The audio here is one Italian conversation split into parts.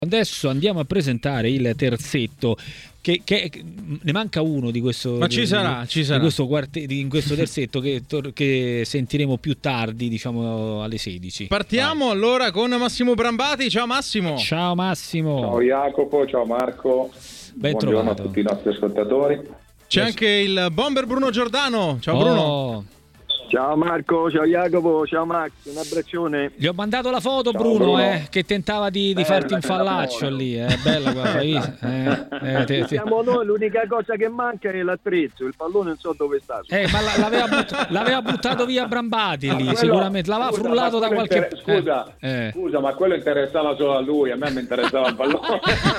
Adesso andiamo a presentare il terzetto. Che ne manca uno di questo. Ma ci sarà. Di questo in questo terzetto che sentiremo più tardi, diciamo alle 16. Partiamo allora con Massimo Brambati. Ciao Massimo. Ciao Massimo. Ciao Jacopo, ciao Marco. Ben Buongiorno trovato a tutti i nostri ascoltatori. C'è anche il bomber Bruno Giordano. Ciao Bruno. Ciao Marco, ciao Jacopo, ciao Max, un abbraccione. Gli ho mandato la foto, Ciao, Bruno, Bruno. Che tentava di farti un fallaccio lì, bella guarda. Siamo noi, l'unica cosa che manca è l'attrezzo, il pallone non so dove sta. Ma l'aveva buttato via Brambati lì, quello, sicuramente, l'aveva frullato da qualche Scusa, ma quello interessava solo a lui, a me mi interessava il pallone.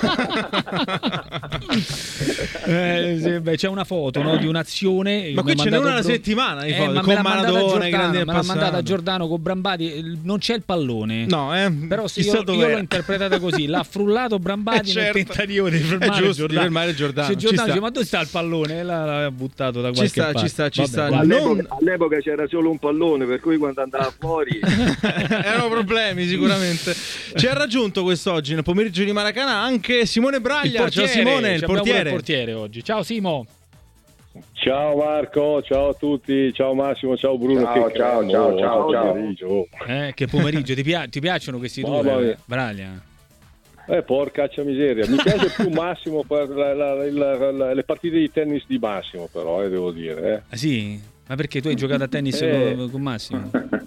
C'è una foto, no, di un'azione. Ma qui ce n'è una settimana di foto, con Maradona, me l'ha mandata Giordano con Brambati, non c'è il pallone. No, però io l'ho interpretata così, l'ha frullato Brambati nel tentativo di fermare Giordano. Se Giordano dice, ma dove sta il pallone? L'aveva buttato da qualche parte. Ci sta. All'epoca c'era solo un pallone, per cui quando andava fuori erano problemi sicuramente. Ci ha raggiunto quest'oggi nel pomeriggio di Maracanã anche Simone Braglia. Ciao Simone, il portiere oggi. Ciao Simo. Ciao Marco, ciao a tutti, ciao Massimo, ciao Bruno. Ciao. Che pomeriggio, ti piacciono questi due? Braglia. Porcaccia miseria, mi piace più Massimo per le partite di tennis di Massimo, però devo dire. Ah sì? Ma perché tu hai giocato a tennis con Massimo?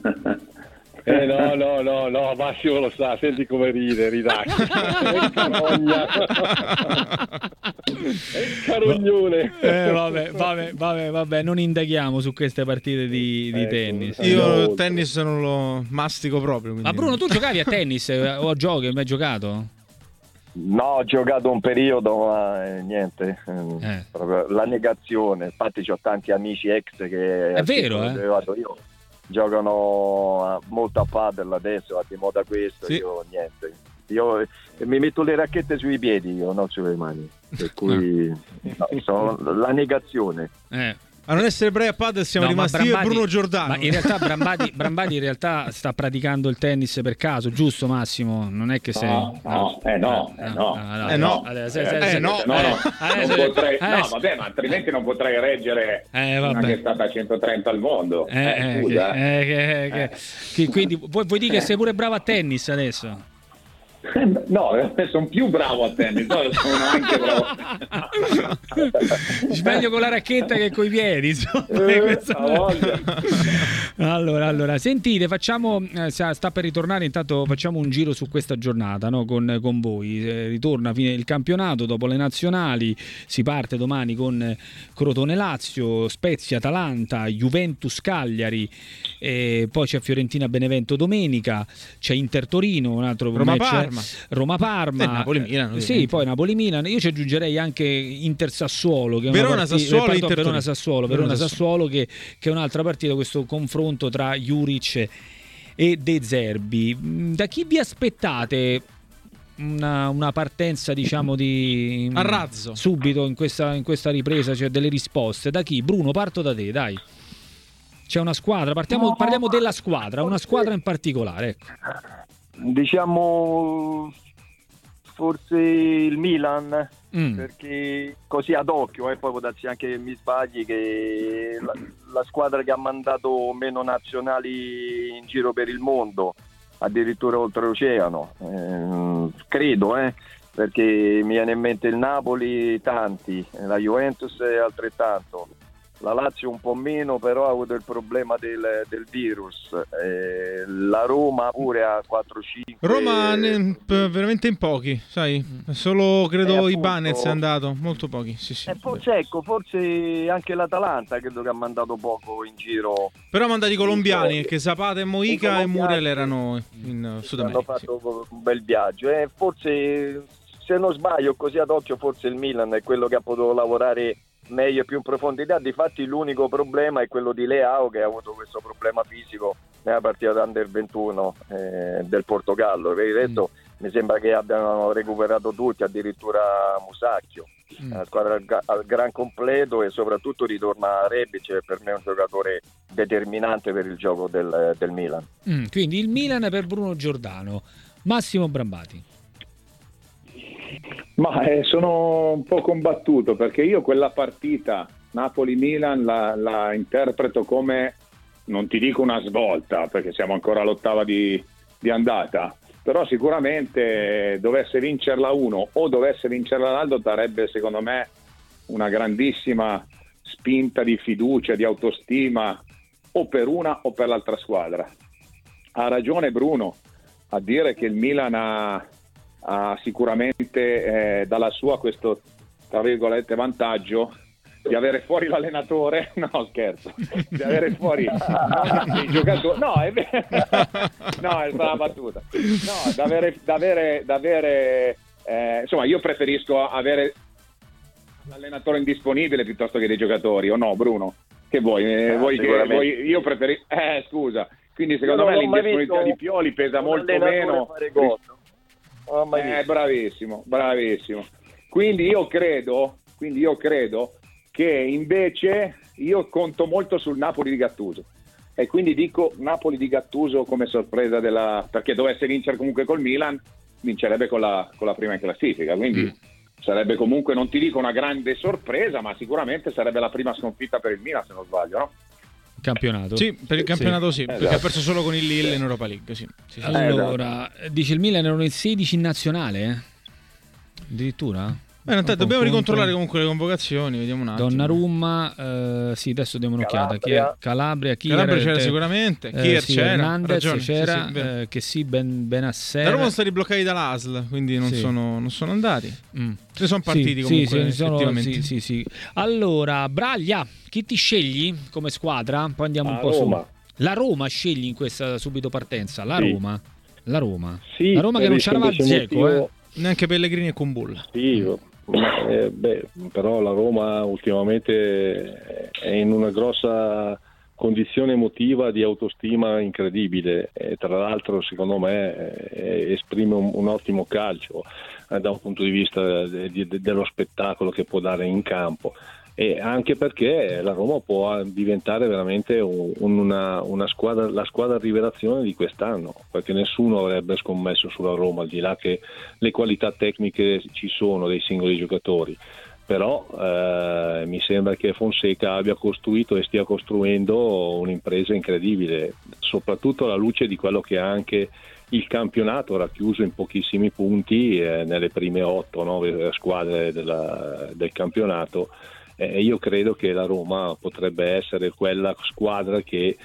No, Massimo lo sa, senti come ride, ridacchia. Carognone. Vabbè, non indaghiamo su queste partite di tennis. Io tennis non lo mastico proprio. Quindi. Ma Bruno, tu giocavi a tennis o giochi? Hai mai giocato? No, ho giocato un periodo, ma niente, proprio la negazione. Infatti ho tanti amici ex che è vero, io giocano molto a padel adesso, a di moda questo, sì. Io niente. Io mi metto le racchette sui piedi, io non sulle mani, per cui sono la negazione. A non essere bravi a padel siamo rimasti io e Bruno Giordano. Ma in realtà Brambati in realtà sta praticando il tennis per caso, giusto Massimo? Non è che sei... No. Vabbè, ma altrimenti non potrei reggere una che è stata a 130 al mondo. Scusa. Quindi vuoi dire che sei pure bravo a tennis adesso? No, sono più bravo a tennis, sono anche bravo. Meglio con la racchetta che coi piedi, allora sentite, facciamo sta per ritornare, intanto facciamo un giro su questa giornata, no? con voi. Ritorna fine il campionato dopo le nazionali, si parte domani con Crotone Lazio, Spezia Atalanta, Juventus Cagliari, poi c'è Fiorentina Benevento domenica, c'è Inter Torino, un altro Roma Parma, Napoli-Milan. Sì, poi Napoli-Milan. Io ci aggiungerei anche Inter Sassuolo, che è Verona Sassuolo, che è un'altra partita, questo confronto tra Juric e De Zerbi. Da chi vi aspettate una partenza, diciamo, di a razzo subito in questa ripresa? C'è delle risposte da chi? Bruno, parto da te, dai. C'è una squadra, parliamo della squadra, una squadra in particolare, ecco. Diciamo forse il Milan, perché così ad occhio, poi può darsi anche che mi sbagli, che la squadra che ha mandato meno nazionali in giro per il mondo, addirittura oltreoceano, credo, perché mi viene in mente il Napoli tanti, la Juventus altrettanto. La Lazio un po' meno, però ha avuto il problema del virus. La Roma pure ha 4-5. Roma veramente in pochi, sai. Solo credo Ibanez è andato, molto pochi. Sì. Forse anche l'Atalanta credo che ha mandato poco in giro. Però ha mandato i colombiani, che Zapata e Mojica e Muriel erano in Sud America. Hanno fatto un bel viaggio. Forse, se non sbaglio, così ad occhio, forse il Milan è quello che ha potuto lavorare meglio e più in profondità. Difatti l'unico problema è quello di Leao, che ha avuto questo problema fisico nella partita d'Under 21 del Portogallo. Per il resto mi sembra che abbiano recuperato tutti, addirittura Musacchio. La squadra al gran completo, e soprattutto ritorna Rebic, che per me è un giocatore determinante per il gioco del Milan. Quindi il Milan per Bruno Giordano. Massimo Brambati. Ma sono un po' combattuto, perché io quella partita Napoli-Milan la interpreto come, non ti dico una svolta perché siamo ancora all'8ª di andata, però sicuramente dovesse vincerla uno o dovesse vincerla l'altro darebbe secondo me una grandissima spinta di fiducia, di autostima, o per una o per l'altra squadra. Ha ragione Bruno a dire che il Milan ha sicuramente dalla sua questo, tra virgolette, vantaggio di avere fuori l'allenatore, no scherzo, di avere fuori i giocatori, no è vero, no è stata battuta, no, da avere insomma io preferisco avere l'allenatore indisponibile piuttosto che dei giocatori, o no Bruno? Che vuoi? Io preferisco, scusa, quindi secondo me l'indisponibilità di Pioli pesa molto meno. Bravissimo. Quindi io credo che invece io conto molto sul Napoli di Gattuso, e quindi dico Napoli di Gattuso come sorpresa perché dovesse vincere comunque col Milan, vincerebbe con la prima in classifica, quindi sarebbe comunque, non ti dico una grande sorpresa, ma sicuramente sarebbe la prima sconfitta per il Milan, se non sbaglio, no? Campionato. Sì, per il campionato sì, esatto. Perché ha perso solo con il Lille in Europa League, sì. Allora, dice il Milan erano in 16 in nazionale, addirittura? Dobbiamo ricontrollare comunque le convocazioni, vediamo un attimo. Donnarumma, sì, adesso diamo un'occhiata. Calabria c'era sicuramente, Kier sì, c'era, Hernandez c'era, che sì, Benasser. Da Roma sono stati bloccati dall'ASL, quindi non sono andati. Se sono partiti comunque, effettivamente. Sì. Allora, Braglia, chi ti scegli come squadra? Poi andiamo un po' Roma. La Roma scegli in questa subito partenza, la Roma. Sì, la Roma che non c'era Dzeko, neanche Pellegrini e Kumbulla. Sì, però la Roma ultimamente è in una grossa condizione emotiva di autostima incredibile, e tra l'altro secondo me esprime un ottimo calcio da un punto di vista dello spettacolo che può dare in campo, e anche perché la Roma può diventare veramente una squadra, la squadra rivelazione di quest'anno, perché nessuno avrebbe scommesso sulla Roma, al di là che le qualità tecniche ci sono dei singoli giocatori, però mi sembra che Fonseca abbia costruito e stia costruendo un'impresa incredibile, soprattutto alla luce di quello che è anche il campionato racchiuso in pochissimi punti nelle prime 8-9 squadre del campionato. Io credo che la Roma potrebbe essere quella squadra che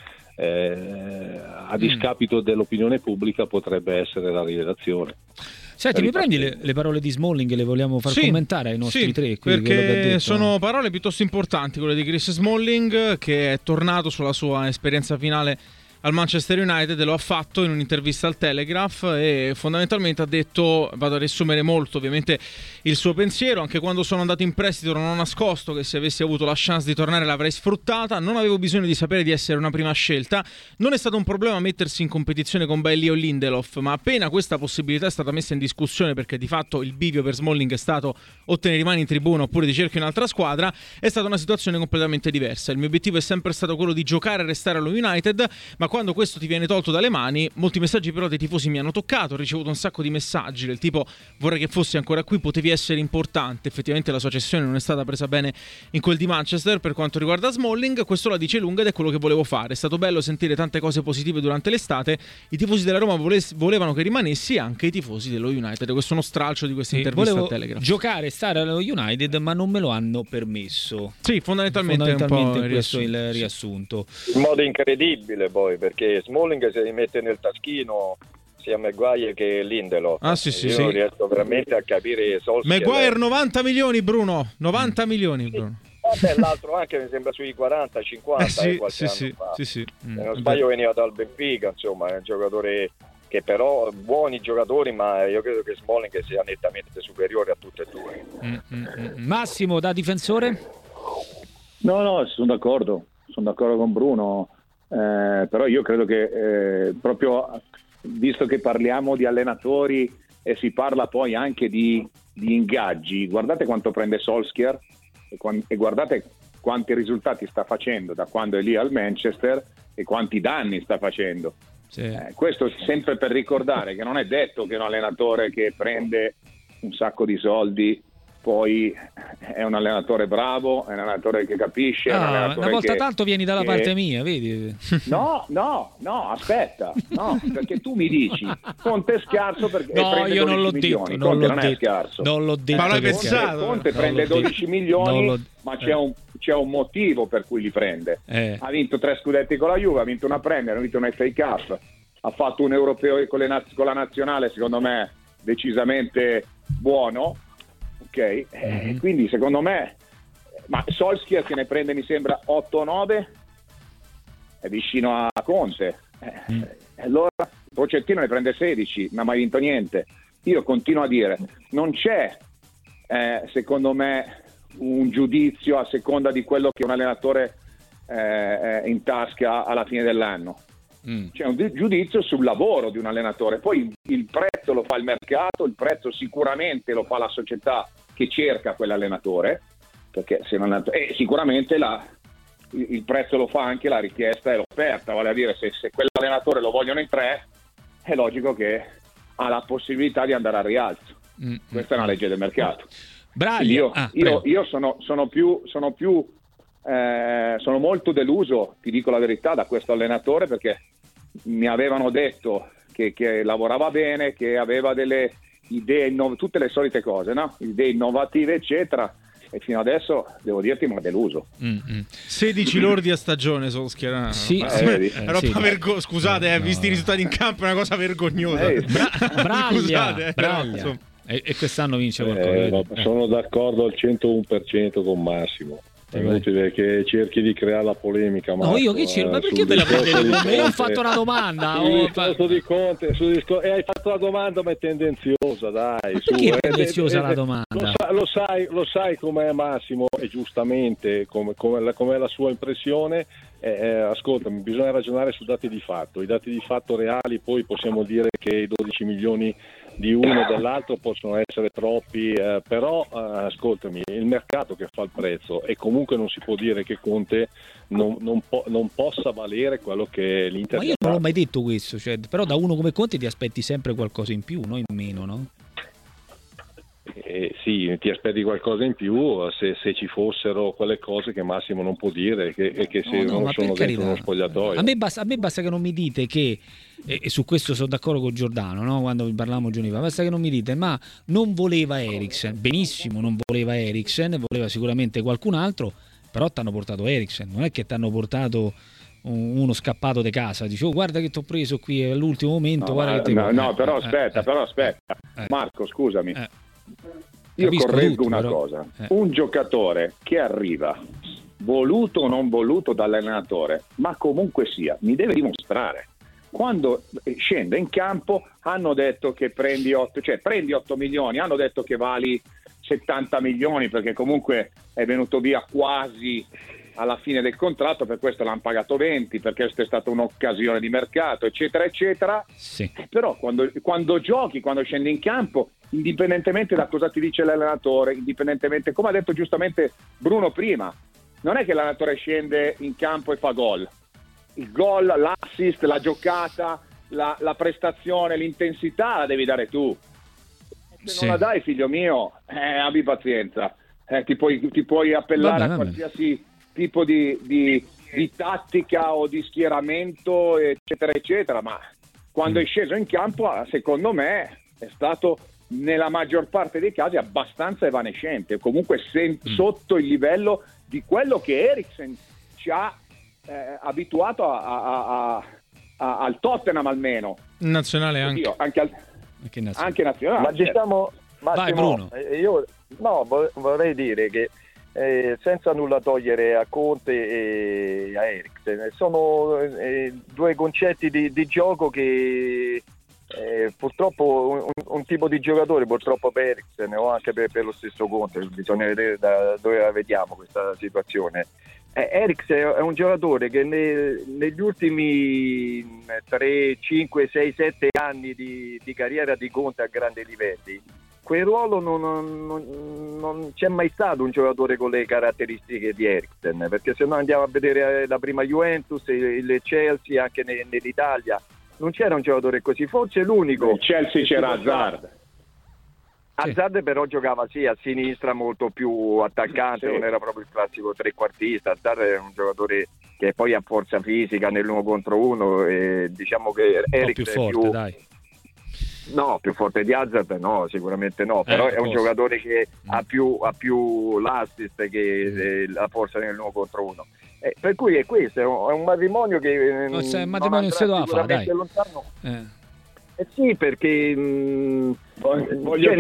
a discapito dell'opinione pubblica potrebbe essere la rivelazione. Senti, mi prendi le parole di Smalling, le vogliamo far commentare ai nostri tre? Perché sono parole piuttosto importanti quelle di Chris Smalling, che è tornato sulla sua esperienza finale al Manchester United, e lo ha fatto in un'intervista al Telegraph, e fondamentalmente ha detto, vado a riassumere molto ovviamente il suo pensiero: anche quando sono andato in prestito non ho nascosto che se avessi avuto la chance di tornare l'avrei sfruttata, non avevo bisogno di sapere di essere una prima scelta, non è stato un problema mettersi in competizione con Bailly o Lindelof, ma appena questa possibilità è stata messa in discussione, perché di fatto il bivio per Smalling è stato o te ne rimani in tribuna oppure ti cerchi un'altra squadra, è stata una situazione completamente diversa. Il mio obiettivo è sempre stato quello di giocare e restare allo United, ma quando questo ti viene tolto dalle mani, molti messaggi però dei tifosi mi hanno toccato, ho ricevuto un sacco di messaggi del tipo vorrei che fossi ancora qui, potevi essere importante. Effettivamente la sua cessione non è stata presa bene in quel di Manchester per quanto riguarda Smalling, questo la dice lunga ed è quello che volevo fare. È stato bello sentire tante cose positive durante l'estate, i tifosi della Roma volevano che rimanessi, anche i tifosi dello United. Questo è uno stralcio di questa intervista al Telegraph. Giocare, stare allo United, ma non me lo hanno permesso. Sì, fondamentalmente è un po' questo il riassunto. In modo incredibile poi, perché Smalling si mette nel taschino sia Maguire che Lindelof. Io non riesco veramente a capire Solskjaer. Maguire 90 milioni Bruno, 90 milioni Bruno. Vabbè, l'altro anche mi sembra sui 40-50 qualche anno fa. Se non sbaglio veniva dal Benfica, insomma è un giocatore che però buoni giocatori, ma io credo che Smalling sia nettamente superiore a tutte e due. Massimo, da difensore? No, sono d'accordo con Bruno, però io credo che proprio visto che parliamo di allenatori e si parla poi anche di ingaggi, guardate quanto prende Solskjaer e guardate quanti risultati sta facendo da quando è lì al Manchester e quanti danni sta facendo. Sì. Questo sempre per ricordare che non è detto che un allenatore che prende un sacco di soldi, poi è un allenatore bravo, è un allenatore che capisce, è un allenatore una volta che, tanto vieni dalla parte mia, vedi? No, aspetta, no, perché tu mi dici Conte è scarso perché prende io 12 non l'ho milioni. detto, Conte non è scarso. Non l'ho detto. Ma l'hai pensato? Conte prende 12 milioni, ma c'è un motivo per cui li prende. Ha vinto 3 scudetti con la Juve, ha vinto una Premier, ha vinto una FA Cup, ha fatto un europeo con la nazionale, secondo me decisamente buono, ok? Quindi secondo me, ma Solskjaer che ne prende mi sembra 8 o 9 è vicino a Conte, allora Pochettino ne prende 16, non ha mai vinto niente. Io continuo a dire, non c'è secondo me un giudizio a seconda di quello che un allenatore in tasca alla fine dell'anno. C'è un giudizio sul lavoro di un allenatore, poi il prezzo lo fa il mercato, il prezzo sicuramente lo fa la società che cerca quell'allenatore, perché se non sicuramente il prezzo lo fa anche la richiesta e l'offerta, vale a dire se quell'allenatore lo vogliono in 3 è logico che ha la possibilità di andare al rialzo. Questa è una legge del mercato. Io sono molto deluso, ti dico la verità, da questo allenatore, perché mi avevano detto che lavorava bene, che aveva delle idee, tutte le solite cose, no? Idee innovative eccetera, e fino adesso devo dirti mi ha deluso. 16 lordi a stagione Solskjaer. Scusate, visti i risultati in campo è una cosa vergognosa. Braglia. E quest'anno vince qualcosa. Sono d'accordo al 101% con Massimo. È inutile che cerchi di creare la polemica. No, io che cerco? Ma perché me la prendete con me? Io ho fatto una domanda. Di Conte, e hai fatto la domanda, ma è tendenziosa, dai. Perché è tendenziosa la domanda? Lo sai com'è Massimo, e giustamente com'è la sua impressione. Ascoltami, bisogna ragionare su dati di fatto. I dati di fatto reali, poi possiamo dire che i 12 milioni di uno e dell'altro possono essere troppi, però ascoltami, è il mercato che fa il prezzo, e comunque non si può dire che Conte non possa valere quello che l'Inter. Ma io non l'ho mai detto questo, però da uno come Conte ti aspetti sempre qualcosa in più, no in meno, no? Sì, ti aspetti qualcosa in più se ci fossero quelle cose che Massimo non può dire e che non sono dentro uno spogliatoio. A me basta che non mi dite che, e su questo sono d'accordo con Giordano, no? Quando parlavamo giorni fa, basta che non mi dite ma non voleva Eriksen, benissimo, non voleva Eriksen, voleva sicuramente qualcun altro, però ti hanno portato Eriksen, non è che ti hanno portato uno scappato di casa, dice guarda che ti ho preso qui all'ultimo momento. Però aspetta. Marco, scusami. Io correggo una cosa. Un giocatore che arriva voluto o non voluto dall'allenatore, ma comunque sia, mi deve dimostrare. Quando scende in campo hanno detto che prendi 8 milioni, hanno detto che vali 70 milioni perché comunque è venuto via quasi alla fine del contratto, per questo l'hanno pagato 20 perché questa è stata un'occasione di mercato eccetera eccetera. Sì. Però quando giochi, quando scendi in campo, indipendentemente da cosa ti dice l'allenatore, indipendentemente, come ha detto giustamente Bruno prima, non è che l'allenatore scende in campo e fa gol. Il gol, l'assist, la giocata, la prestazione, l'intensità la devi dare tu. Se non la dai, figlio mio, abbi pazienza. Ti puoi appellare a qualsiasi tipo di tattica o di schieramento eccetera eccetera, ma quando è sceso in campo, secondo me è stato nella maggior parte dei casi abbastanza evanescente, comunque sotto il livello di quello che Eriksen ci ha abituato al Tottenham, almeno nazionale anche nazionale. Ma diciamo, vai Bruno. Io vorrei dire che senza nulla togliere a Conte e a Eriksen, sono due concetti di gioco che purtroppo un tipo di giocatore, purtroppo per Eriksen o anche per lo stesso Conte, bisogna vedere da dove la vediamo questa situazione. Eriksen è un giocatore che negli ultimi 3, 5, 6, 7 anni di carriera di Conte a grandi livelli, quel ruolo non c'è mai stato un giocatore con le caratteristiche di Eriksen, perché se noi andiamo a vedere la prima Juventus, il Chelsea, anche nell'Italia non c'era un giocatore così, forse l'unico. Il Chelsea c'era Hazard. Azzarde però giocava a sinistra, molto più attaccante, non era proprio il classico trequartista. Azzarde è un giocatore che poi ha forza fisica nell'1 contro 1 e diciamo che Eric più forte, dai. No, più forte di Hazard no, sicuramente no, però è un giocatore che ha più l'assist che la forza nell'1 contro 1. Per cui è questo, è un matrimonio che non è un matrimonio che si fa, dai. Lontano. Sì, perché voglio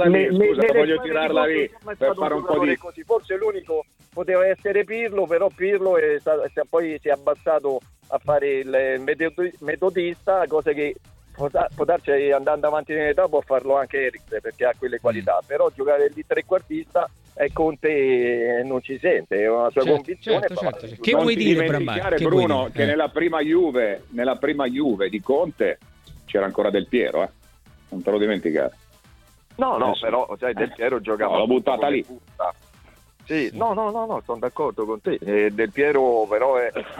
tirarla lì per fare un po' di così. Forse l'unico poteva essere Pirlo, però Pirlo poi si è abbassato a fare il metodista, cosa che può darci, andando avanti nell'età può farlo anche Eriksen perché ha quelle qualità, però giocare di trequartista Conte non ci sente, è una sua convinzione. Certo. Che non vuoi dire, Brambati? Bruno, che nella prima Juve di Conte c'era ancora Del Piero, non te lo dimenticare. No, però sai, Del Piero giocava l'ho buttata lì. Sì, no, sono d'accordo con te. Del Piero però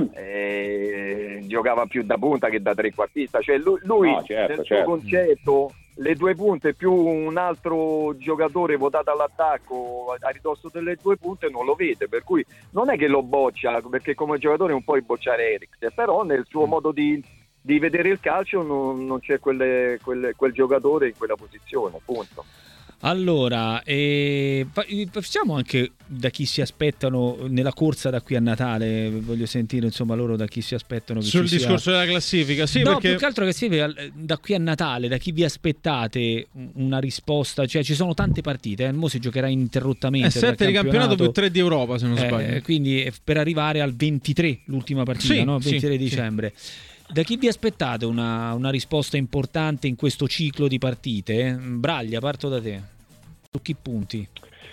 giocava più da punta che da trequartista, cioè lui nel suo concetto, le due punte più un altro giocatore votato all'attacco a ridosso delle due punte non lo vede, per cui non è che lo boccia, perché come giocatore non puoi bocciare Eriksen, però nel suo modo di vedere il calcio non c'è quel giocatore in quella posizione, punto. Allora, facciamo anche da chi si aspettano nella corsa da qui a Natale, voglio sentire insomma loro da chi si aspettano che sul discorso della classifica, sì, no, perché più che altro che da qui a Natale, da chi vi aspettate una risposta, cioè ci sono tante partite, mo si giocherà ininterrottamente 7 di campionato più 3 di Europa se non sbaglio, quindi per arrivare al 23 l'ultima partita, no? 23 dicembre. Da chi vi aspettate una risposta importante in questo ciclo di partite? Braglia, parto da te. Su chi punti?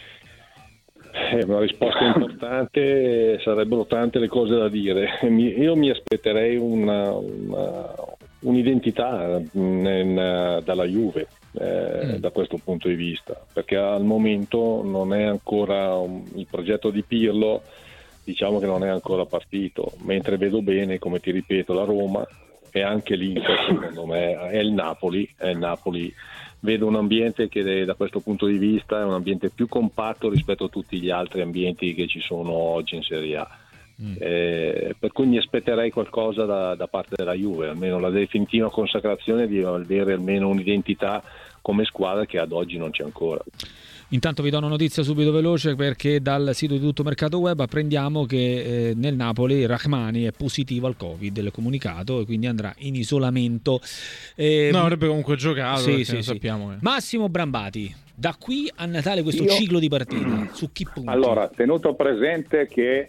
Una risposta importante, sarebbero tante le cose da dire. Io mi aspetterei un'identità dalla Juve da questo punto di vista, perché al momento non è ancora il progetto di Pirlo, diciamo che non è ancora partito, mentre vedo bene, come ti ripeto, la Roma e anche l'Inter, secondo me, è il Napoli. Vedo un ambiente che da questo punto di vista è un ambiente più compatto rispetto a tutti gli altri ambienti che ci sono oggi in Serie A. Per cui mi aspetterei qualcosa da parte della Juve, almeno la definitiva consacrazione di avere almeno un'identità come squadra che ad oggi non c'è ancora. Intanto vi do una notizia subito veloce, perché dal sito di Tutto Mercato Web apprendiamo che nel Napoli Rahmani è positivo al Covid, l'è comunicato, e quindi andrà in isolamento. No, avrebbe comunque giocato, sì, sappiamo. Massimo Brambati, da qui a Natale questo ciclo di partite, su chi punti? Allora, tenuto presente che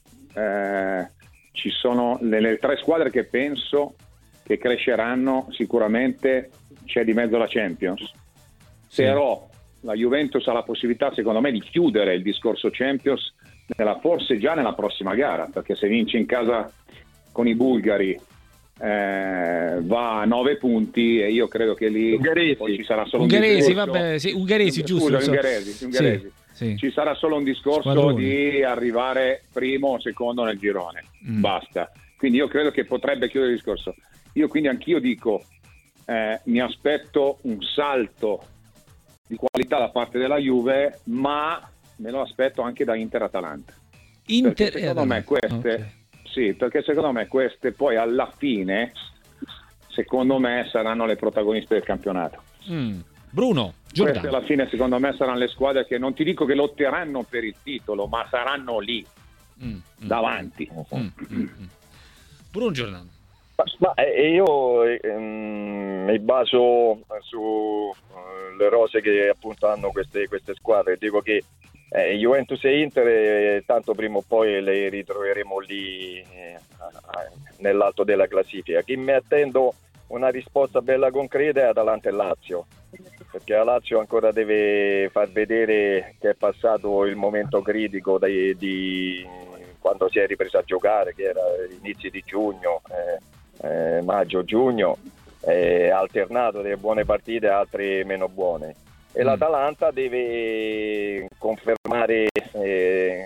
ci sono le 3 squadre che penso che cresceranno, sicuramente c'è di mezzo la Champions, però la Juventus ha la possibilità, secondo me, di chiudere il discorso Champions forse già nella prossima gara, perché se vince in casa con i bulgari va a 9 punti, e io credo che lì poi ci sarà solo ungheresi, ungheresi, giusto? Ungheresi. Sì. Ci sarà solo un discorso di arrivare primo o secondo nel girone, basta. Quindi io credo che potrebbe chiudere il discorso. Io quindi anch'io dico, mi aspetto un salto di qualità da parte della Juve, ma me lo aspetto anche da Inter-Atalanta. Secondo me queste poi alla fine, secondo me, saranno le protagoniste del campionato. Bruno Giordano. Queste alla fine, secondo me, saranno le squadre che non ti dico che lotteranno per il titolo, ma saranno lì davanti. Bruno Giordano. Ma io mi baso sulle rose che appunto hanno queste squadre. Dico che Juventus e Inter tanto prima o poi le ritroveremo lì nell'alto della classifica. Chi mi attendo una risposta bella concreta è Atalanta e Lazio, perché la Lazio ancora deve far vedere che è passato il momento critico di quando si è ripresa a giocare, che era inizi di giugno, maggio-giugno, alternato delle buone partite e altre meno buone, e l'Atalanta deve confermare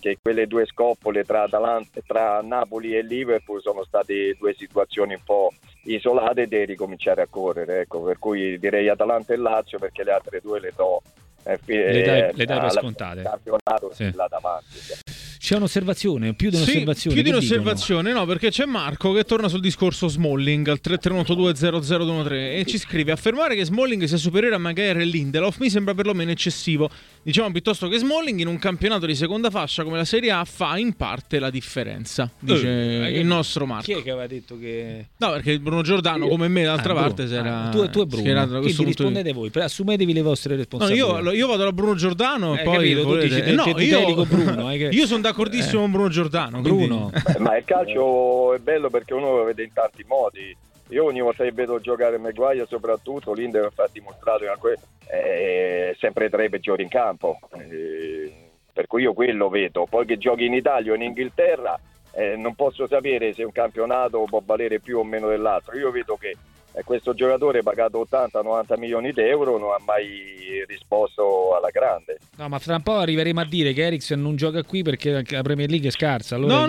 che quelle due scoppole tra Napoli e Liverpool sono state due situazioni un po' isolate, devi ricominciare a correre, ecco, per cui direi Atalanta e Lazio, perché le altre due le do le dai per scontate. Campionato sì. Là davanti. C'è un'osservazione, più di un'osservazione. Più di un'osservazione, no, perché c'è Marco che torna sul discorso Smalling al 331820013 e ci scrive: affermare che Smalling sia superiore a Maguire e Lindelof mi sembra perlomeno eccessivo. Diciamo piuttosto che Smalling in un campionato di seconda fascia come la Serie A fa in parte la differenza, dice il nostro Marco. Chi è che aveva detto che... No, perché Bruno Giordano, come me d'altra parte, era... Tu e Bruno, quindi rispondete voi, assumetevi le vostre responsabilità. No, io vado da Bruno Giordano e poi io sono d'accordissimo con Bruno Giordano. Bruno. Ma il calcio è bello perché uno lo vede in tanti modi. Io ogni volta che vedo giocare Maguire, soprattutto Lindelof ha dimostrato che è sempre tra i peggiori in campo, per cui io quello vedo. Poi che giochi in Italia o in Inghilterra, non posso sapere se un campionato può valere più o meno dell'altro. Io vedo che questo giocatore pagato 80-90 milioni d'euro non ha mai risposto alla grande. No, ma fra un po' arriveremo a dire che Eriksen non gioca qui perché la Premier League è scarsa. Allora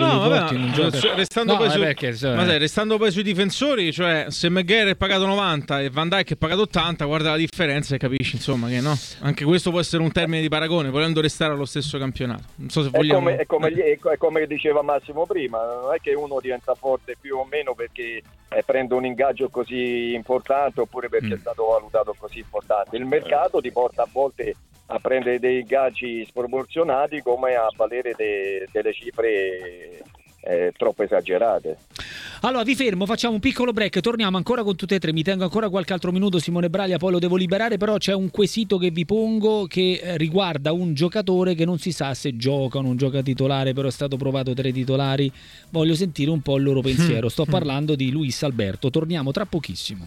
restando poi sui difensori, cioè se Maguire è pagato 90 e Van Dijk è pagato 80, guarda la differenza e capisci insomma che no, anche questo può essere un termine di paragone volendo restare allo stesso campionato. Non so se vogliamo... è come diceva Massimo prima, non è che uno diventa forte più o meno perché prende un ingaggio così importante oppure perché è stato valutato così importante. Il mercato ti porta a volte a prendere dei ingaggi sproporzionati come a valere delle cifre troppo esagerate. Allora vi fermo, facciamo un piccolo break, torniamo ancora con tutte e tre, mi tengo ancora qualche altro minuto Simone Braglia, poi lo devo liberare, però c'è un quesito che vi pongo che riguarda un giocatore che non si sa se gioca o non gioca titolare, però è stato provato 3 titolari, voglio sentire un po' il loro pensiero, sto parlando di Luis Alberto, torniamo tra pochissimo.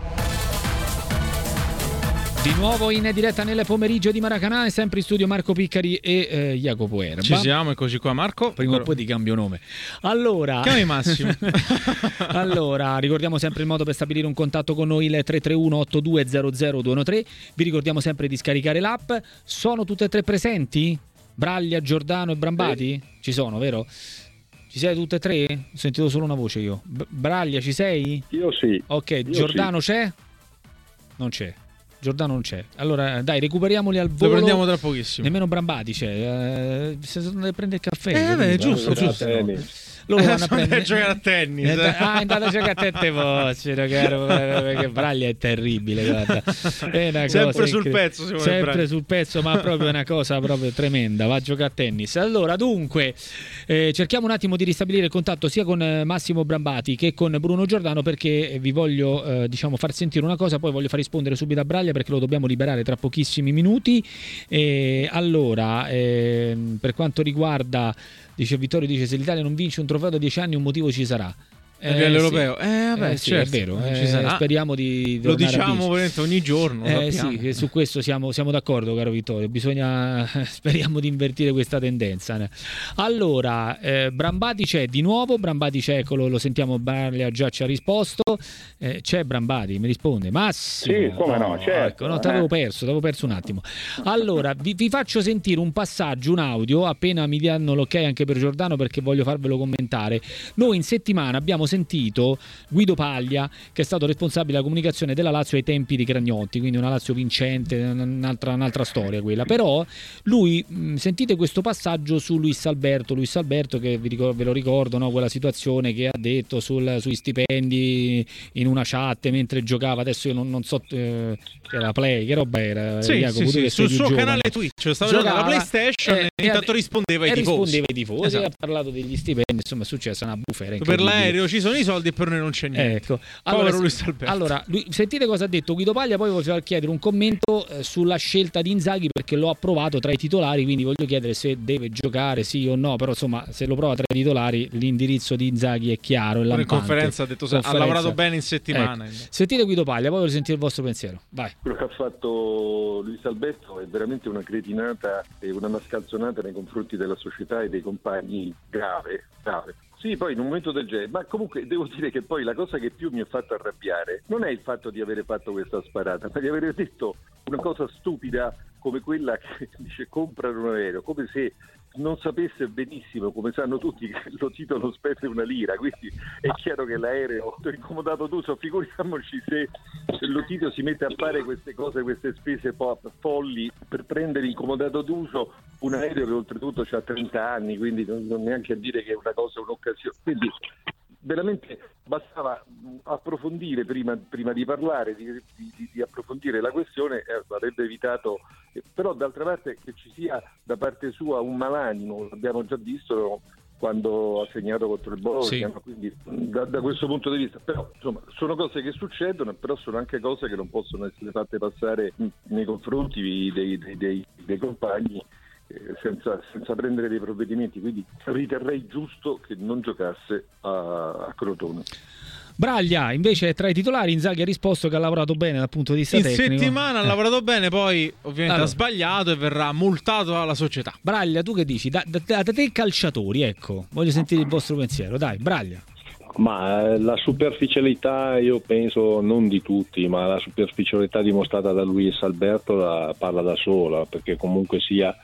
Di nuovo in diretta nel pomeriggio di Maracanã, sempre in studio Marco Piccari e Jacopo Erba. Ci siamo, eccoci qua Marco. Prima o poi ti cambio nome. Allora, chiami Massimo. Allora, ricordiamo sempre il modo per stabilire un contatto con noi, il 331-8200-213. Vi ricordiamo sempre di scaricare l'app. Sono tutte e tre presenti? Braglia, Giordano e Brambati? Ci sono, vero? Ci sei tutte e tre? Ho sentito solo una voce io. Braglia, ci sei? Io sì. Ok, io Giordano sì. C'è? Non c'è. Giordano non c'è. Allora dai, recuperiamoli al volo. Lo prendiamo tra pochissimo. Nemmeno Brambati c'è. Se sono a prendere il caffè. Giusto. Loro vanno a prendere giocare a tennis. È andato a giocare a tette vocero, caro, perché Braglia è terribile, guarda. È una sempre cosa sul pezzo, sempre Braglia. Sul pezzo, ma proprio una cosa proprio tremenda. Va a giocare a tennis. Allora, dunque, cerchiamo un attimo di ristabilire il contatto sia con Massimo Brambati che con Bruno Giordano, perché vi voglio far sentire una cosa, poi voglio far rispondere subito a Braglia perché lo dobbiamo liberare tra pochissimi minuti. Allora, per quanto riguarda, dice Vittorio, dice se l'Italia non vince un trofeo da 10 anni un motivo ci sarà. A livello europeo, sì, certo, è vero. Ci sarà. Speriamo di lo diciamo ogni giorno. Sì, su questo siamo d'accordo, caro Vittorio. Speriamo di invertire questa tendenza. Allora, Brambati c'è di nuovo. Brambati c'è, eccolo, lo sentiamo. Barlia già ci ha risposto. C'è Brambati, mi risponde Massimo. Sì, come no, certo. Ecco, no, t'avevo perso un attimo. Allora, vi faccio sentire un passaggio, un audio. Appena mi danno l'ok anche per Giordano, perché voglio farvelo commentare. Noi in settimana abbiamo sentito Guido Paglia, che è stato responsabile della comunicazione della Lazio ai tempi di Cragnotti, quindi una Lazio vincente, un'altra storia quella. Però lui, sentite questo passaggio su Luis Alberto che ve lo ricordo, no? Quella situazione che ha detto sui stipendi in una chat mentre giocava, adesso io non so che era Play, che roba era? Sì, sul suo canale Twitch stava giocando alla PlayStation e intanto rispondeva ai tifosi. Esatto. Ha parlato degli stipendi, insomma è successa una bufera per l'aereo ci sono i soldi e per noi non c'è niente. Ecco. Allora, sentite cosa ha detto Guido Paglia, poi voglio chiedere un commento sulla scelta di Inzaghi, perché lo ha provato tra i titolari, quindi voglio chiedere se deve giocare sì o no, però insomma se lo prova tra i titolari l'indirizzo di Inzaghi è chiaro e lampante. In conferenza ha detto ha lavorato bene in settimana. Ecco. Sentite Guido Paglia, poi voglio sentire il vostro pensiero. Vai. Quello che ha fatto Luis Alberto è veramente una cretinata e una mascalzonata nei confronti della società e dei compagni grave. Sì, poi in un momento del genere, ma comunque devo dire che poi la cosa che più mi ha fatto arrabbiare non è il fatto di avere fatto questa sparata, ma di avere detto una cosa stupida come quella che dice comprano un aereo, come se non sapesse benissimo, come sanno tutti, che lo Tito non spende una lira, quindi è chiaro che l'aereo incomodato d'uso, figuriamoci se lo Tito si mette a fare queste cose, queste spese folli per prendere incomodato d'uso un aereo che oltretutto ha 30 anni, quindi non neanche a dire che è una cosa, un'occasione. Quindi veramente bastava approfondire prima di parlare, di approfondire la questione, avrebbe evitato. Però d'altra parte che ci sia da parte sua un malanimo, l'abbiamo già visto quando ha segnato contro il Bologna, sì. Quindi da questo punto di vista, però insomma sono cose che succedono, però sono anche cose che non possono essere fatte passare nei confronti dei compagni senza prendere dei provvedimenti, quindi riterrei giusto che non giocasse a Crotone. Braglia invece tra i titolari, Inzaghi ha risposto che ha lavorato bene dal punto di vista tecnico. In settimana ha lavorato bene, poi ovviamente ha sbagliato e verrà multato dalla società. Braglia, tu che dici? Da te calciatori, ecco, voglio sentire il vostro pensiero, dai Braglia. Ma la superficialità, io penso, non di tutti, ma la superficialità dimostrata da Luis Alberto parla da sola, perché comunque sia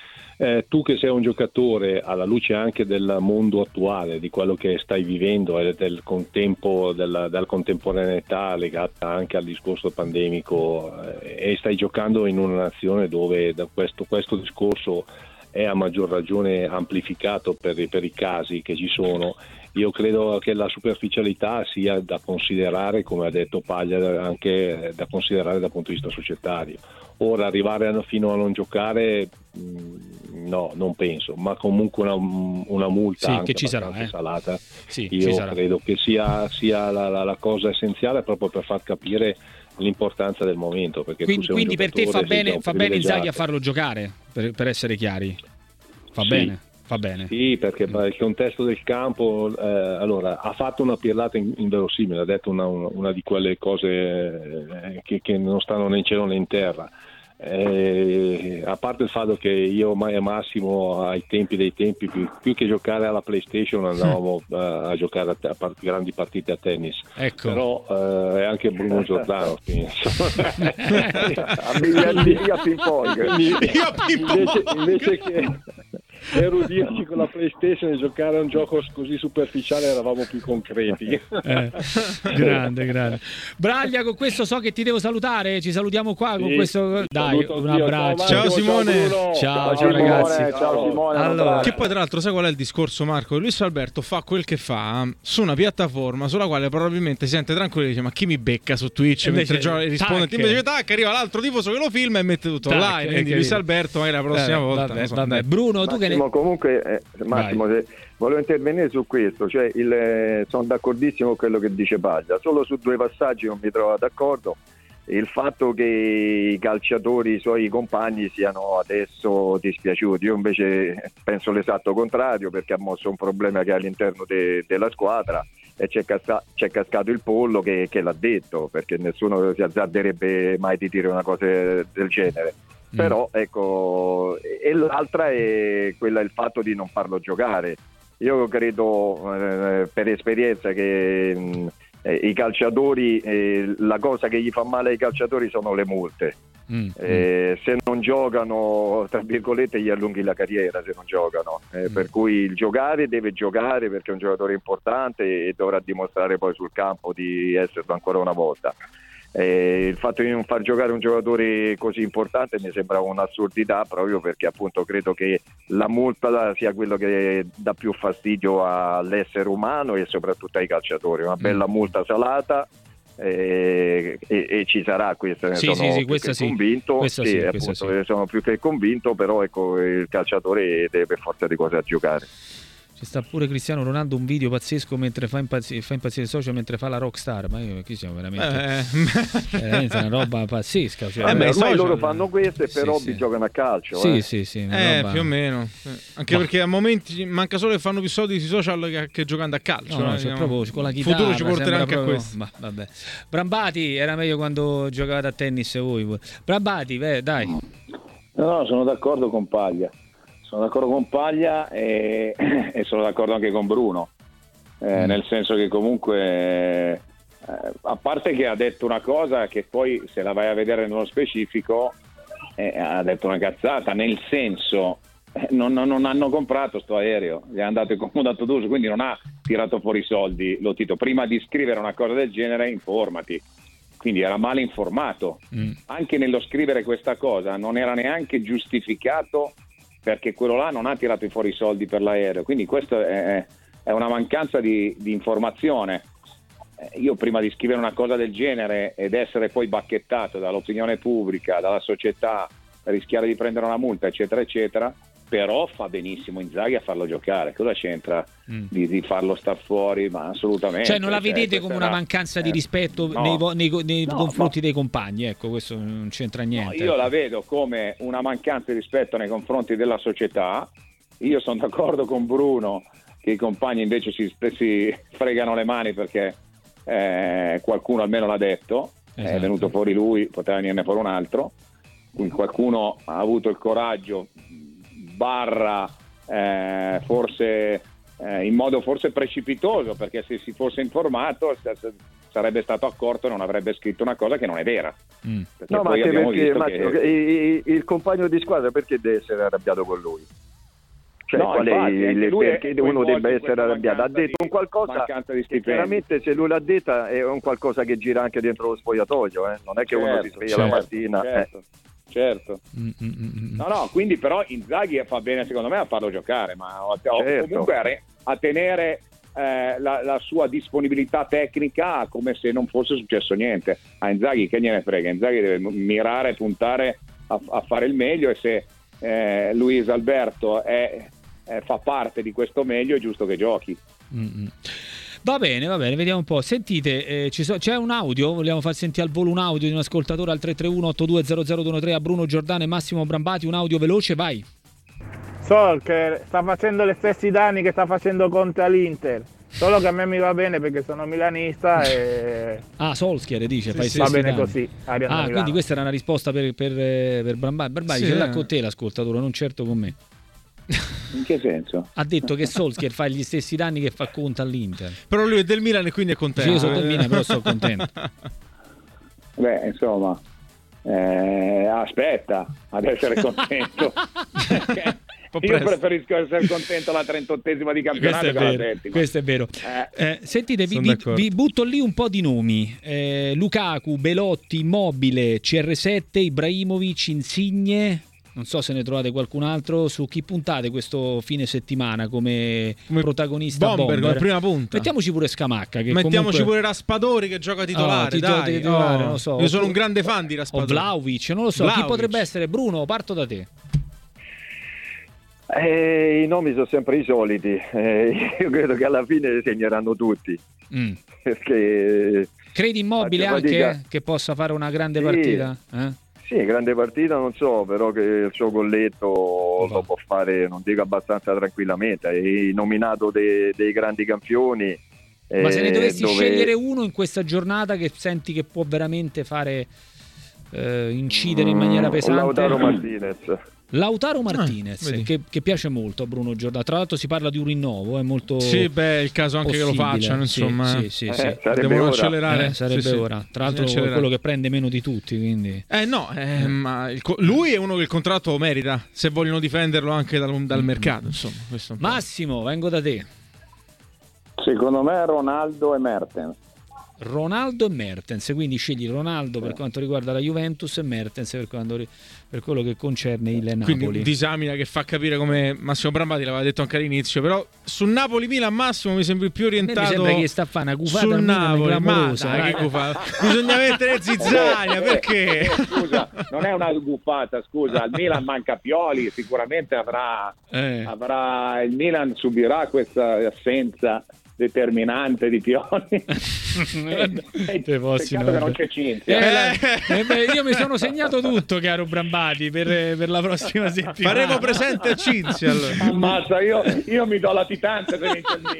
tu che sei un giocatore alla luce anche del mondo attuale, di quello che stai vivendo e del contempo, della contemporaneità legata anche al discorso pandemico, e stai giocando in una nazione dove questo discorso è a maggior ragione amplificato per i casi che ci sono. Io credo che la superficialità sia da considerare, come ha detto Paglia, anche da considerare dal punto di vista societario. Ora arrivare fino a non giocare, no, non penso, ma comunque una multa sì, anche che ci sarà, salata. Sì, io credo che sia la cosa essenziale proprio per far capire l'importanza del momento. Perché quindi per te fa bene Inzaghi a farlo giocare, per essere chiari? Fa bene? Va bene. Sì, perché il contesto del campo, allora ha fatto una pirlata inverosimile, ha detto una di quelle cose che non stanno né in cielo né in terra. A parte il fatto che io mai e Massimo ai tempi dei tempi più che giocare alla PlayStation andavamo a giocare a grandi partite a tennis, ecco. Però è anche Bruno Giordano penso. A miliardia ping pong invece che erudirci con la PlayStation e giocare a un gioco così superficiale eravamo più concreti. Grande Braglia, con questo so che ti devo salutare, ci salutiamo qua con questo, dai, un abbraccio. Ciao Simone. Ciao ragazzi. Ciao Simone. Allora, che poi tra l'altro sai qual è il discorso, Marco? Luis Alberto fa quel che fa su una piattaforma sulla quale probabilmente si sente tranquillo e dice: ma chi mi becca su Twitch mentre risponde? Invece arriva l'altro tifoso che lo filma e mette tutto online. Quindi Luis Alberto magari la prossima volta vabbè. Bruno, tu che comunque Massimo, volevo intervenire su questo, cioè sono d'accordissimo con quello che dice Paglia, solo su due passaggi non mi trovo d'accordo. Il fatto che i calciatori, i suoi compagni siano adesso dispiaciuti, io invece penso l'esatto contrario, perché ha mosso un problema che è all'interno della squadra e c'è cascato il pollo che l'ha detto, perché nessuno si azzarderebbe mai di dire una cosa del genere. Però ecco, e l'altra è quella, il fatto di non farlo giocare. Io credo per esperienza che i calciatori, la cosa che gli fa male ai calciatori sono le multe. Se non giocano, tra virgolette, gli allunghi la carriera se non giocano, per cui il giocare deve giocare perché è un giocatore importante e dovrà dimostrare poi sul campo di esserlo ancora una volta. Il fatto di non far giocare un giocatore così importante mi sembra un'assurdità, proprio perché appunto credo che la multa sia quello che dà più fastidio all'essere umano e soprattutto ai calciatori. Una bella multa salata e ci sarà, questa sono più che convinto. Sono più che convinto, però ecco, il calciatore deve per forza di cose a giocare. Ci sta pure Cristiano Ronaldo, un video pazzesco mentre fa impazzire il socio mentre fa la rockstar, ma qui siamo veramente una roba pazzesca, cioè, ormai loro fanno questo e per hobby giocano a calcio. Sì, roba... più o meno, anche perché a momenti manca solo che fanno più soldi sui social che giocando a calcio. Cioè, proprio con la chitarra, futuro ci porterà anche proprio... a questo. Vabbè. Brambati, era meglio quando giocavate a tennis voi. Brambati, dai. No, sono d'accordo con Paglia. E sono d'accordo anche con Bruno, nel senso che comunque a parte che ha detto una cosa che poi se la vai a vedere nello specifico ha detto una cazzata, nel senso non hanno comprato sto aereo, gli hanno dato il comodato d'uso, quindi non ha tirato fuori i soldi lo Tito. Prima di scrivere una cosa del genere informati, quindi era male informato. Anche nello scrivere questa cosa non era neanche giustificato, perché quello là non ha tirato fuori i soldi per l'aereo, quindi questo è una mancanza di informazione. Io prima di scrivere una cosa del genere ed essere poi bacchettato dall'opinione pubblica, dalla società, rischiare di prendere una multa eccetera eccetera, però fa benissimo Inzaghi a farlo giocare. Cosa c'entra di farlo star fuori? Ma assolutamente. Cioè non la vedete come una mancanza di rispetto nei confronti dei compagni? Ecco, questo non c'entra niente. No, io la vedo come una mancanza di rispetto nei confronti della società. Io sono d'accordo con Bruno che i compagni invece si fregano le mani, perché qualcuno almeno l'ha detto. Esatto. È venuto fuori lui, poteva venirne fuori un altro. Qualcuno ha avuto il coraggio forse in modo forse precipitoso, perché se si fosse informato sarebbe stato accorto e non avrebbe scritto una cosa che non è vera. No, ma perché il compagno di squadra perché deve essere arrabbiato con lui? Cioè, no, qual infatti, è perché uno debba essere arrabbiato? Ha detto un qualcosa che chiaramente, se lui l'ha detta, è un qualcosa che gira anche dentro lo spogliatoio, non è che uno si sveglia la mattina. Certo. No, quindi però Inzaghi fa bene secondo me a farlo giocare, ma comunque a tenere la sua disponibilità tecnica come se non fosse successo niente. A Inzaghi che gliene frega, Inzaghi deve mirare, puntare a fare il meglio, e se Luis Alberto fa parte di questo meglio, è giusto che giochi. Va bene, vediamo un po'. Sentite, c'è un audio, vogliamo far sentire al volo un audio di un ascoltatore al 331-8200-213 a Bruno Giordano e Massimo Brambati, un audio veloce, vai. Solskjaer sta facendo gli stessi danni che sta facendo Conte all'Inter, solo che a me mi va bene perché sono milanista e... Solskjaer dice, fai va bene danni. Così. Quindi questa era una risposta per Brambati. Brambati ce l'ha con te l'ascoltatore, non certo con me. In che senso? Ha detto che Solskjaer fa gli stessi danni che fa Conte all'Inter. Però lui è del Milan e quindi è contento. Sì, io sono del Milan, però sono contento. Beh, insomma, aspetta ad essere contento. Io preferisco essere contento alla 38esima di campionato che alla settima. Questo è vero. Sentite, vi butto lì un po' di nomi. Lukaku, Belotti, Immobile, CR7, Ibrahimovic, Insigne. Non so se ne trovate qualcun altro. Su chi puntate questo fine settimana come protagonista Bomber? Come prima punta. Mettiamoci pure Scamacca. Mettiamoci pure Raspadori che gioca titolare. Non lo so. Io sono un grande fan di Raspadori. O Vlahovic, non lo so. Chi potrebbe essere? Bruno, parto da te. I nomi sono sempre i soliti. Io credo che alla fine segneranno tutti. Perché credi Immobile anche che possa fare una grande partita? Sì, grande partita non so, però che il suo golletto lo può fare, non dico abbastanza tranquillamente. È nominato dei grandi campioni. Ma se ne dovessi scegliere uno in questa giornata che senti che può veramente fare incidere in maniera pesante? Lautaro Martinez, che piace molto a Bruno Giordano. Tra l'altro si parla di un rinnovo, è molto è il caso anche possibile. Che lo facciano, insomma. Sì. Devono accelerare. Sarebbe ora. Tra l'altro è quello che prende meno di tutti, quindi. Ma lui è uno che il contratto merita, se vogliono difenderlo anche dal mercato, insomma. Massimo, vengo da te. Secondo me Ronaldo e Mertens. Ronaldo e Mertens, quindi scegli Ronaldo per quanto riguarda la Juventus e Mertens per quello che concerne il Napoli. Quindi disamina che fa capire come Massimo Brambati l'aveva detto anche all'inizio, però sul Napoli-Milan Massimo mi sembri più orientato. Mi sembra che sta a fare una gufata sul Napoli, che gufata. Bisogna mettere Zizzania, perché? Scusa, non è una gufata, scusa, al Milan manca Pioli, sicuramente avrà il Milan subirà questa assenza determinante di Pioli. Peccato che non c'è Cinzia. Io mi sono segnato tutto, caro Brambati, per la prossima settimana. Faremo presente a Cinzia, allora. Ammazza, io mi do latitanza se vince il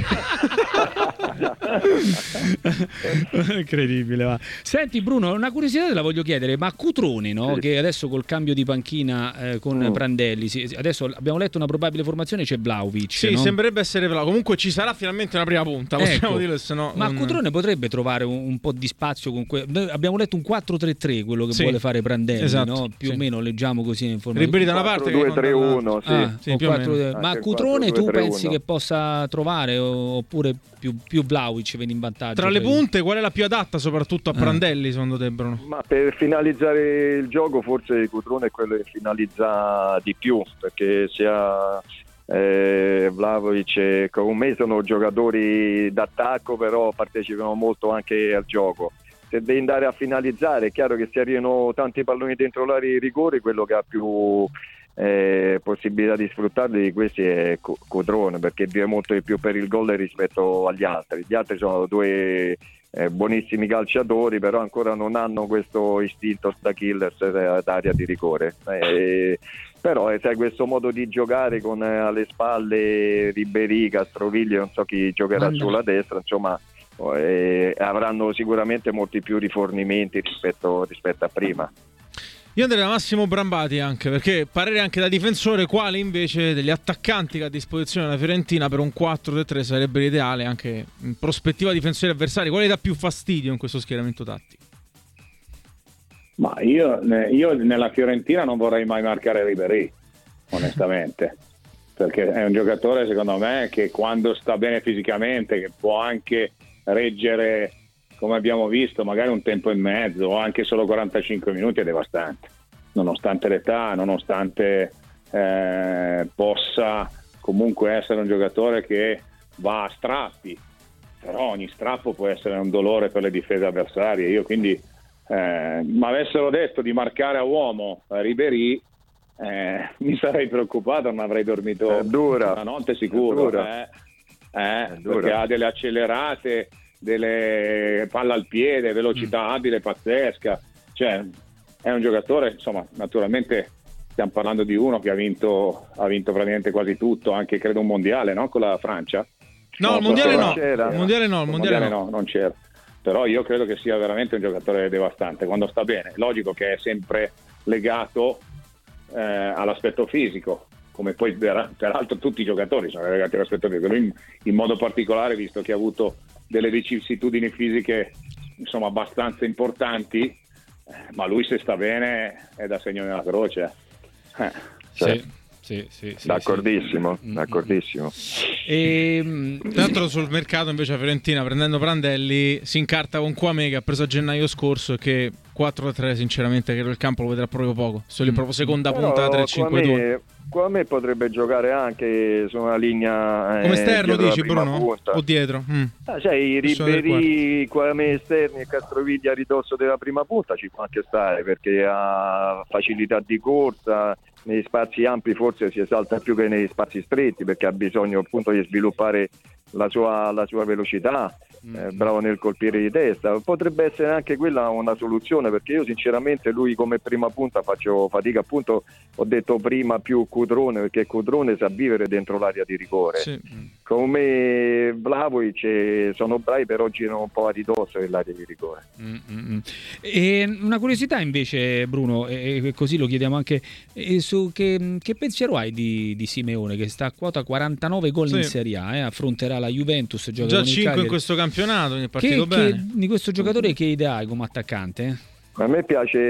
Milan. Incredibile, va. Senti Bruno, una curiosità te la voglio chiedere, ma Cutrone, no? Che adesso col cambio di panchina con Prandelli, adesso abbiamo letto una probabile formazione, c'è Vlahovic. Sì, no? Sembrerebbe essere Vlahovic. Comunque ci sarà finalmente una prima punta, possiamo dirlo, se no. Ma Cutrone Simeone potrebbe trovare un po' di spazio con abbiamo letto un 4-3-3, quello che vuole fare Prandelli, esatto, no? Più o meno leggiamo così in informazione. Ribery da una parte, 4-2-3-1, ma Cutrone tu pensi che possa trovare, oppure più Vlahovic viene in vantaggio? Tra le punte qual è la più adatta soprattutto a Prandelli secondo te, Bruno? Ma per finalizzare il gioco forse Cutrone è quello che finalizza di più, perché sia Vlahovic e Koumé sono giocatori d'attacco, però partecipano molto anche al gioco. Se devi andare a finalizzare, è chiaro che se arrivano tanti palloni dentro l'area di rigore, quello che ha più possibilità di sfruttarli di questi è Cutrone, perché vive molto di più per il gol rispetto agli altri. Gli altri sono due buonissimi calciatori, però ancora non hanno questo istinto da killers d'area di rigore. Però sai, questo modo di giocare con alle spalle Ribery, Castrovilli, non so chi giocherà sulla destra, insomma avranno sicuramente molti più rifornimenti rispetto a prima. Io andrei da Massimo Brambati, anche perché parere anche da difensore, quale invece degli attaccanti che ha a disposizione la Fiorentina per un 4-3-3 sarebbe l'ideale anche in prospettiva difensori avversari, quale dà più fastidio in questo schieramento tattico? Ma io nella Fiorentina non vorrei mai marcare Ribery, onestamente, perché è un giocatore secondo me che quando sta bene fisicamente, che può anche reggere, come abbiamo visto, magari un tempo e mezzo o anche solo 45 minuti, è devastante, nonostante l'età, nonostante possa comunque essere un giocatore che va a strappi, però ogni strappo può essere un dolore per le difese avversarie. Io quindi mi avessero detto di marcare a uomo Ribery, mi sarei preoccupato, non avrei dormito una notte sicuro, perché ha delle accelerate, delle palla al piede, velocità abile pazzesca, cioè è un giocatore, insomma, naturalmente stiamo parlando di uno che ha vinto praticamente quasi tutto, anche credo un mondiale, no? Con la Francia. No, il mondiale no, non c'era. Però io credo che sia veramente un giocatore devastante quando sta bene. Logico che è sempre legato all'aspetto fisico, come poi peraltro tutti i giocatori sono legati all'aspetto fisico. Lui in modo particolare, visto che ha avuto delle vicissitudini fisiche insomma abbastanza importanti, ma lui se sta bene è da segno nella croce. Sì, d'accordissimo. E tra l'altro sul mercato invece la Fiorentina, prendendo Prandelli, si incarta con Kouamé, che ha preso a gennaio scorso, e che 4-3 sinceramente credo il campo lo vedrà proprio poco, solo proprio seconda punta 3-5-2. Kouamé potrebbe giocare anche su una linea come esterno, dici, Bruno? Punta. O dietro? I Ribery, Kouamé esterni e Castrovilli a ridosso della prima punta ci può anche stare, perché ha facilità di corsa, nei spazi ampi forse si esalta più che nei spazi stretti, perché ha bisogno appunto di sviluppare la sua velocità, bravo nel colpire di testa. Potrebbe essere anche quella una soluzione, perché io sinceramente lui come prima punta faccio fatica, appunto ho detto prima più Cutrone, perché Cutrone sa vivere dentro l'area di rigore, come Vlahovic sono bravi, però girano un po' a ridosso dell'area di rigore. E una curiosità invece, Bruno, e così lo chiediamo anche, su che pensiero hai di Simeone, che sta a quota 49 gol in Serie A, affronterà la Juventus, gioca già con 5 in questo campionato, è partito bene. Di questo giocatore che idea hai come attaccante? A me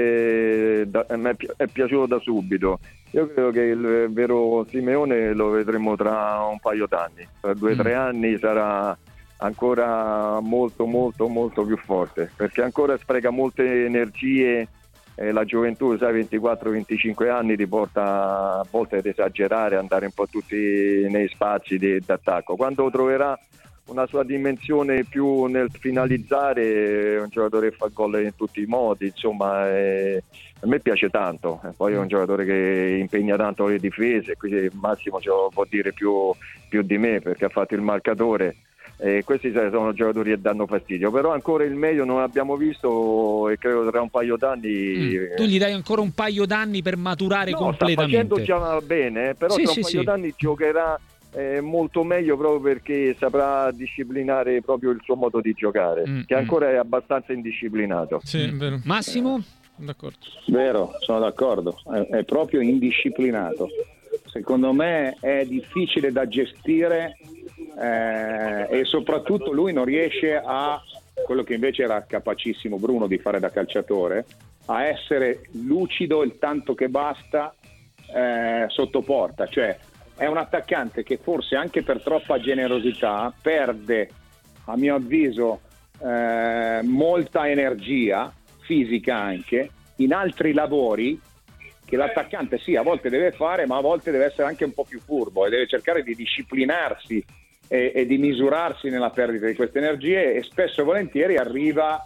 è piaciuto da subito. Io credo che il vero Simeone lo vedremo tra un paio d'anni, tra 2-3 anni sarà ancora molto molto molto più forte, perché ancora spreca molte energie. La gioventù, sai, 24-25 anni ti porta a volte ad esagerare, andare un po' tutti nei spazi d'attacco. Quando troverà una sua dimensione più nel finalizzare, è un giocatore che fa gol in tutti i modi, insomma, a me piace tanto. Poi è un giocatore che impegna tanto le difese, qui Massimo ce lo può dire più di me, perché ha fatto il marcatore. Questi sono giocatori che danno fastidio, però ancora il meglio non l'abbiamo visto, e credo tra un paio d'anni tu gli dai ancora un paio d'anni per maturare completamente. Sta facendo già bene, però tra un paio d'anni giocherà molto meglio, proprio perché saprà disciplinare proprio il suo modo di giocare, che ancora è abbastanza indisciplinato. Vero. Massimo? D'accordo. Vero, sono d'accordo, è proprio indisciplinato. Secondo me è difficile da gestire, e soprattutto lui non riesce a quello che invece era capacissimo Bruno di fare da calciatore, a essere lucido il tanto che basta sotto porta. Cioè è un attaccante che forse anche per troppa generosità perde, a mio avviso, molta energia fisica anche in altri lavori che l'attaccante sì a volte deve fare, ma a volte deve essere anche un po' più furbo e deve cercare di disciplinarsi e di misurarsi nella perdita di queste energie, e spesso e volentieri arriva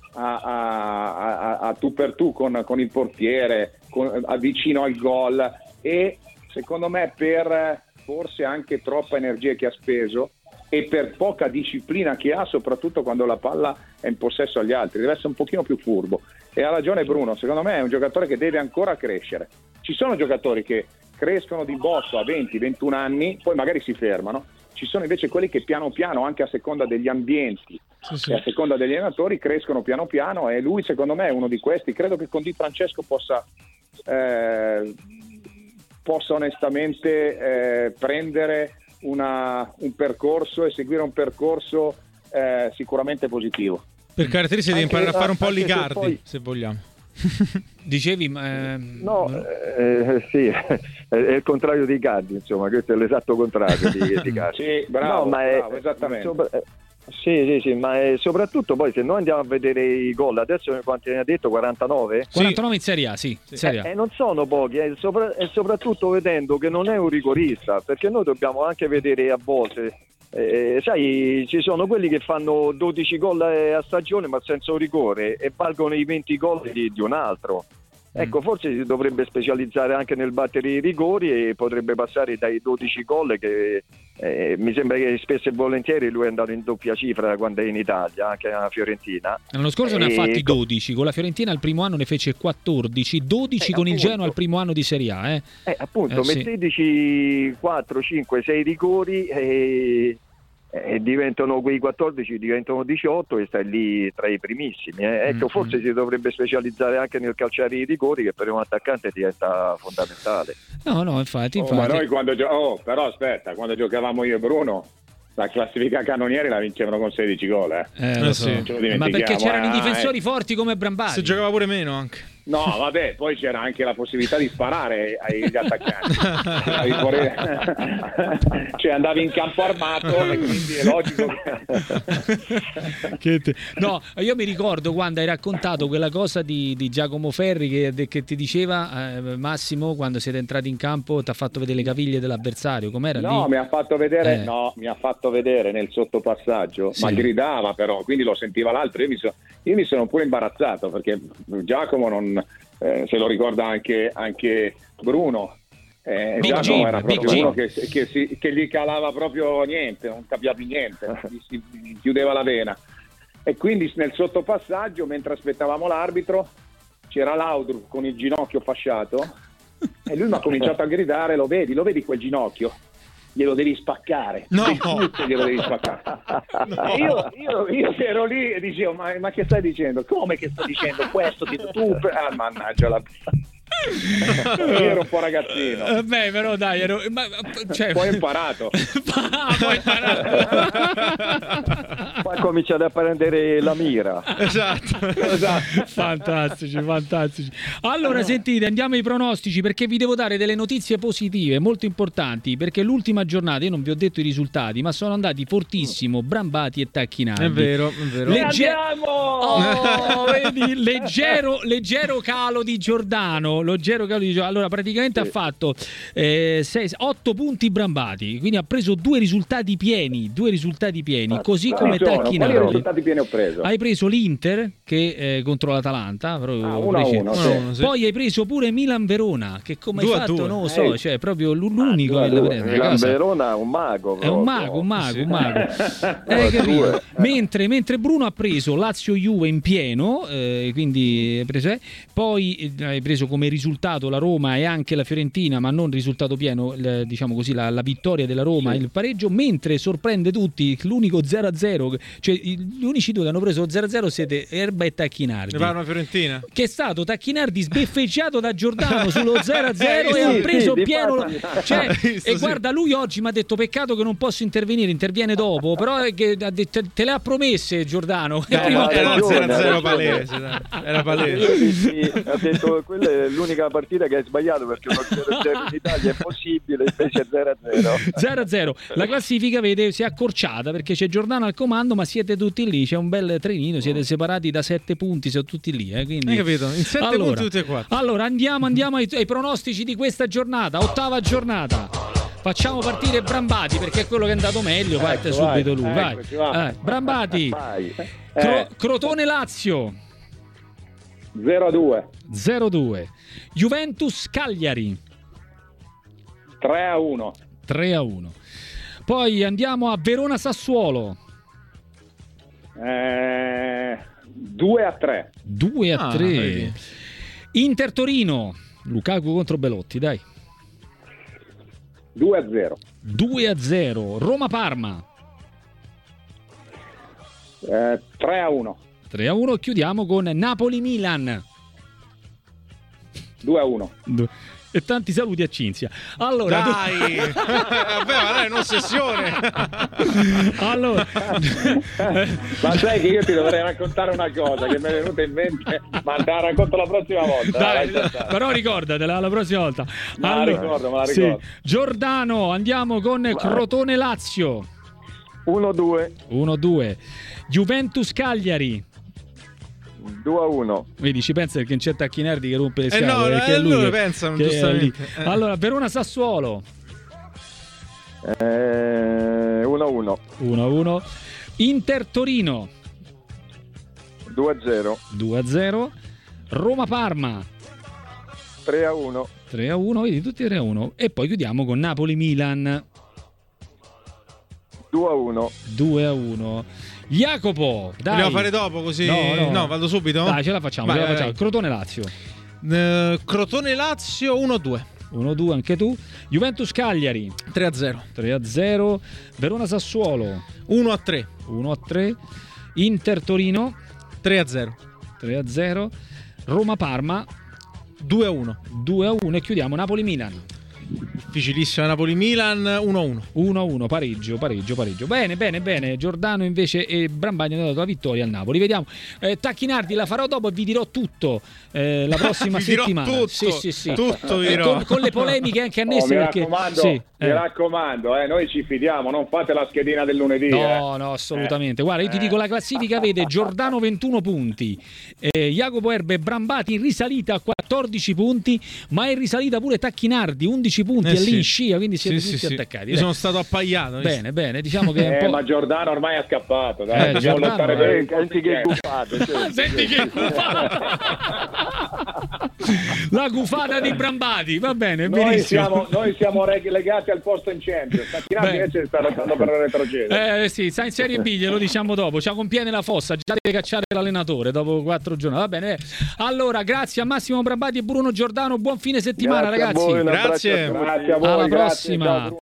a tu per tu con il portiere, vicino al gol, e secondo me per forse anche troppa energia che ha speso e per poca disciplina che ha, soprattutto quando la palla è in possesso agli altri, deve essere un pochino più furbo. E ha ragione Bruno, secondo me è un giocatore che deve ancora crescere. Ci sono giocatori che crescono di botto a 20-21 anni, poi magari si fermano. Ci sono invece quelli che piano piano, anche a seconda degli ambienti e a seconda degli allenatori, crescono piano piano, e lui secondo me è uno di questi. Credo che con Di Francesco possa onestamente prendere un percorso e seguire un percorso sicuramente positivo. Per caratteristiche devi imparare a fare un po' l'Icardi, se vogliamo. Dicevi sì, è il contrario di Icardi, insomma, questo è l'esatto contrario di Icardi. Sì, bravo, esattamente. Sì, ma soprattutto poi se noi andiamo a vedere i gol, adesso quanti ne ha detto? 49? 49 in Serie A, sì. Serie A. E non sono pochi, e soprattutto vedendo che non è un rigorista, perché noi dobbiamo anche vedere a volte, sai, ci sono quelli che fanno 12 gol a stagione ma senza un rigore e valgono i 20 gol di un altro. Ecco, forse si dovrebbe specializzare anche nel battere i rigori e potrebbe passare dai 12 gol che mi sembra che spesso e volentieri lui è andato in doppia cifra quando è in Italia, anche alla Fiorentina. L'anno scorso ne ha fatti 12, con la Fiorentina al primo anno ne fece 14, 12 con il Genoa al primo anno di Serie A. Appunto, mettetici 4, 5, 6 rigori e diventano quei 14, diventano 18 e stai lì tra i primissimi. Ecco, forse si dovrebbe specializzare anche nel calciare i rigori, che per un attaccante diventa fondamentale. No, infatti. Ma noi però aspetta, quando giocavamo io e Bruno, la classifica cannonieri la vincevano con 16 gol. Lo so. Ma perché c'erano i difensori forti come Brambati. Si giocava pure meno anche. No, vabbè, poi c'era anche la possibilità di sparare agli attaccanti. Cioè andavi in campo armato e quindi è logico No, io mi ricordo quando hai raccontato quella cosa di Giacomo Ferri che ti diceva Massimo, quando siete entrati in campo ti ha fatto vedere le caviglie dell'avversario, com'era lì? Mi ha fatto vedere nel sottopassaggio, ma gridava però, quindi lo sentiva l'altro. Io mi sono pure imbarazzato perché Giacomo non se lo ricorda anche Bruno. Giacomo era proprio uno che gli calava proprio niente, non capiva più niente, si chiudeva la vena. E quindi nel sottopassaggio, mentre aspettavamo l'arbitro, c'era Laudrup con il ginocchio fasciato e lui mi ha cominciato a gridare: lo vedi quel ginocchio? Glielo devi spaccare, glielo devi spaccare. No. Io ero lì e dicevo: ma che stai dicendo? Come che stai dicendo questo? Mannaggia la io ero un po' ragazzino. Beh, però dai, poi ho imparato. Poi ha cominciato a prendere la mira. Esatto. Fantastici. Allora, sentite, andiamo ai pronostici, perché vi devo dare delle notizie positive molto importanti, perché l'ultima giornata io non vi ho detto i risultati, ma sono andati fortissimo Brambati e Tacchinardi. È vero. Vedi, leggero calo di Giordano. Allora praticamente ha fatto 8 punti Brambati, quindi ha preso due risultati pieni, così come Tacchinardi. Quali risultati pieni ho preso? Hai preso l'Inter che contro l'Atalanta, 1-1, sì. Poi hai preso pure Milan-Verona, che come hai fatto non lo so, cioè proprio l'unico che la prende. Milan-Verona è un mago proprio. È un mago. Mentre Bruno ha preso Lazio-Juve in pieno, quindi hai preso, poi hai preso come risultato la Roma e anche la Fiorentina, ma non risultato pieno, diciamo così, la vittoria della Roma, il pareggio, mentre sorprende tutti l'unico 0-0, cioè gli unici due che hanno preso 0-0 siete Erba e Tacchinardi. Ne parla Fiorentina. Che è stato Tacchinardi sbeffeggiato da Giordano sullo 0-0 e ha preso pieno, cioè, e guarda, lui oggi mi ha detto peccato che non posso intervenire, interviene dopo, però è che te le ha promesse Giordano. Era 0-0 palese, era palese. Ha detto quella è l'unica partita che hai sbagliato, perché uno 0-0 in Italia è possibile, invece è 0-0. 0-0. La classifica si è accorciata perché c'è Giordano al comando, ma siete tutti lì, c'è un bel trenino, siete separati da 7 punti, siete tutti lì, quindi... Hai capito? In 7 punti tutti e 4. Allora andiamo ai pronostici di questa giornata, 8ª giornata. Facciamo partire Brambati perché è quello che è andato meglio, parte subito lui. Vai. Brambati. Crotone Lazio 0-2. 0-2. Juventus Cagliari 3-1. 3-1. Poi andiamo a Verona Sassuolo 2-3. 2-3. Inter Torino, Lukaku contro Belotti, dai. 2-0. 2-0. Roma Parma 3-1. 3-1. Chiudiamo con Napoli Milan 2-1. E tanti saluti a Cinzia. Allora, dai, vabbè, ma dai, è un'ossessione. Allora, ma sai che io ti dovrei raccontare una cosa che mi è venuta in mente, ma te la racconto la prossima volta. Dai, però ricordatela la prossima volta. Me la ricordo. Sì. Giordano, andiamo con Crotone Lazio 1-2. 1-2. Juventus Cagliari 2-1. Vedi, ci pensa perché non c'è Tacchinardi che rompe le scatole, no, perché è lui loro pensano giustamente. Allora, Verona Sassuolo 1-1. 1-1. Inter Torino 2-0. 2-0. Roma Parma 3-1. 3-1, vedi, tutti 3-1. E poi chiudiamo con Napoli Milan 2-1. 2-1. Jacopo, dai. Vogliamo fare dopo così? No, vado subito? Dai, ce la facciamo. Vai. Crotone Lazio. Crotone Lazio 1-2. 1-2 anche tu. Juventus Cagliari 3-0. 3-0. Verona Sassuolo 1-3. 1-3. Inter Torino 3-0. 3-0. Roma Parma 2-1. 2-1 e chiudiamo Napoli Milan. Difficilissima Napoli-Milan 1-1. 1-1, pareggio. Bene. Giordano invece e Brambagni hanno dato la vittoria al Napoli. Vediamo. Tacchinardi la farò dopo e vi dirò tutto la prossima settimana. Tutto, sì. Tutto vi dirò. Con le polemiche anche annesse. Mi raccomando, noi ci fidiamo, non fate la schedina del lunedì. No, assolutamente. Guarda, io ti dico, la classifica vede Giordano 21 punti, Jacopo Erba e Brambati in risalita a 14 punti, ma è in risalita pure Tacchinardi 11 punti, è lì in scia, quindi siete tutti attaccati. Io sono stato appaiato. Bene, diciamo che è un po'... ma Giordano ormai è scappato, dai. Giordano, senti che gufate. Senti che gufata. La gufata di Brambati, va bene, benissimo. Noi siamo legati al posto incendio. Tacchinardi invece sta lottando per retrocedere. Sì, sta in Serie B, glielo diciamo dopo. C'ha compiene la fossa, già deve cacciare l'allenatore dopo 4 giornate. Va bene. Allora, grazie a Massimo Brambati e Bruno Giordano, buon fine settimana, Grazie ragazzi. Grazie A voi, alla prossima. Ciao.